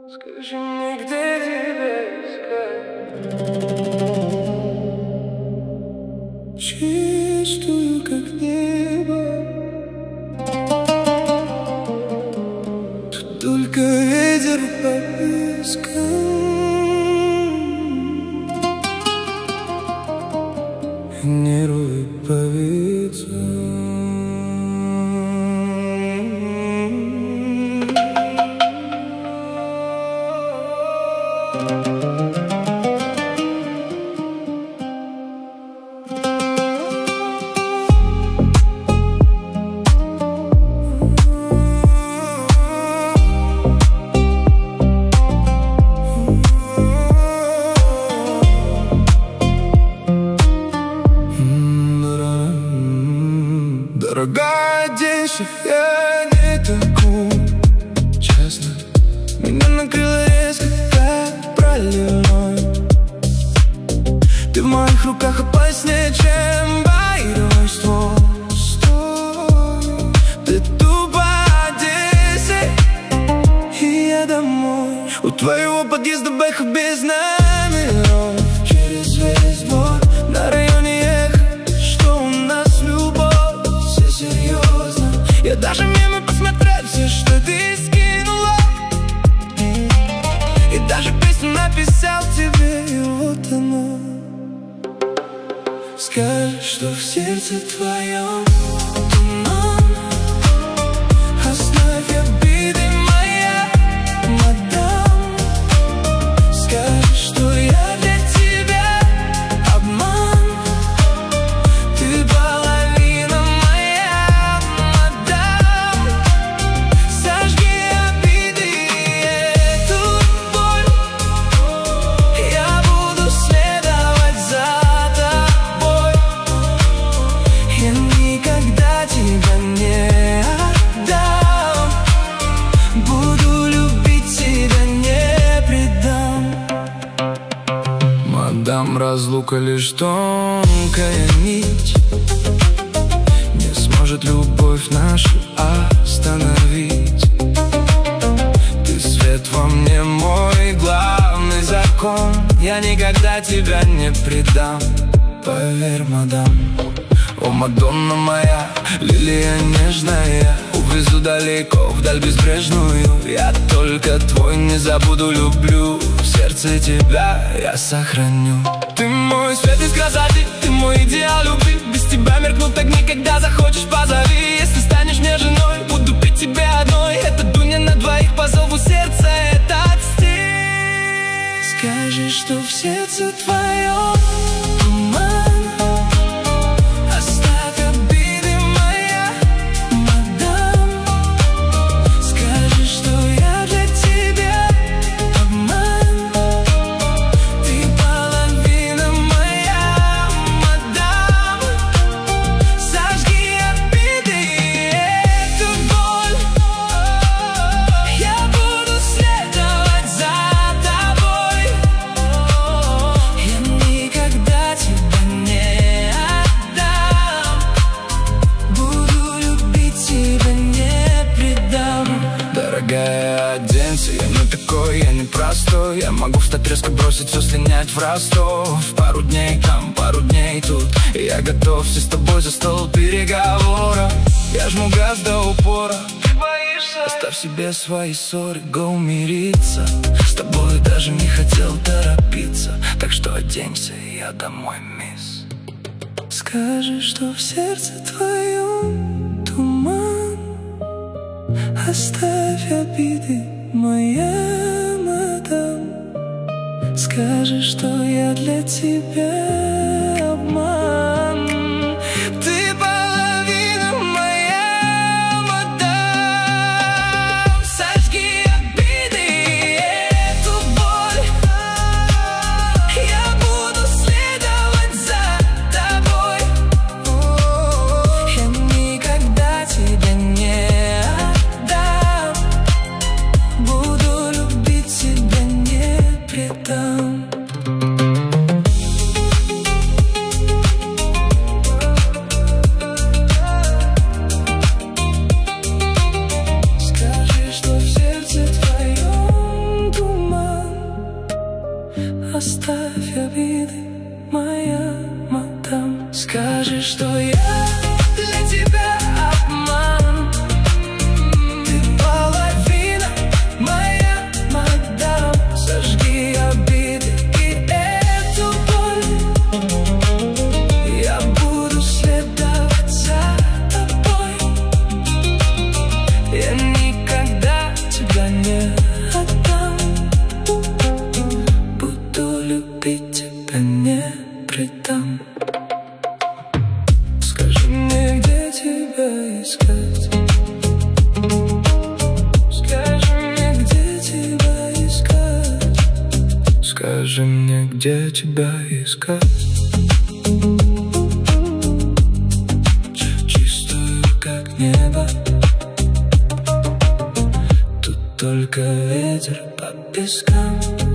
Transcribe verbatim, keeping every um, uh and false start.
Скажи мне, где тебя искать? Чистую, как небо. Тут только ветер по пескам. Нервы по вицам. Дорогая, оденься, я не такой, честно. Меня накрыло резко, как проливной. Ты в моих руках опаснее, чем байровый ствол. Ты тупо оденься, и я домой. У твоего подъезда бэха без номеров. Через весь двор на районе эхо, что у нас любовь. Все серьезно, я даже мимо посмотреть все, что ты скинула. И даже песню написал тебе, и вот оно. Скажи, что в сердце твоем туман. Оставь обиды, моя мадам. Скажи, что я для тебя обман. Ты половина моя, мадам. Сожги обиды и эту боль. Я буду следовать за тобой. Я никогда тебя не отдам. Буду любить тебя, не предам. Мадам, разлука лишь тонкая нить. Не сможет любовь нашу остановить. Ты свет во мне, мой главный закон. Я никогда тебя не предам. Поверь, мадам. О, Мадонна моя, лилия нежная. Увезу далеко, вдаль безбрежную. Я только твой, не забуду, люблю. В сердце тебя я сохраню. Ты мой свет из красоты, ты мой идеал любви. Без тебя меркнут огни, когда захочешь, позови. Если станешь мне женой, буду пить тебе одной. Это дуня на двоих, по зову сердца этот стих. Скажи, что в сердце твоем туман. Оденься, я не такой, я не простой. Я могу встать, резко бросить все, слинять в Ростов. Пару дней там, пару дней тут, и я готов все с тобой за стол переговоров. Я жму газ до упора. Ты боишься? Оставь себе свои ссоры, го мириться. С тобой даже не хотел торопиться. Так что оденься, и я домой, мисс. Скажи, что в сердце твоем туман. Оставь обиды, моя мадам. Скажи, что я для тебя обман. Ты половина моя, мадам. Сожги обиды и эту боль. Я буду следовать за тобой. Я никогда тебя не предам. моя мадам. Скажи, что я для тебя обман. Ты половина моя мадам. Сожги обиды и эту боль. Я буду следовать за тобой. Я никогда тебя не отдам. Буду любить тебя, не предам. Скажи мне, где тебя искать? Скажи мне, где тебя искать? Скажи мне, где тебя искать? Чистую, как небо. Тут только ветер по пескам.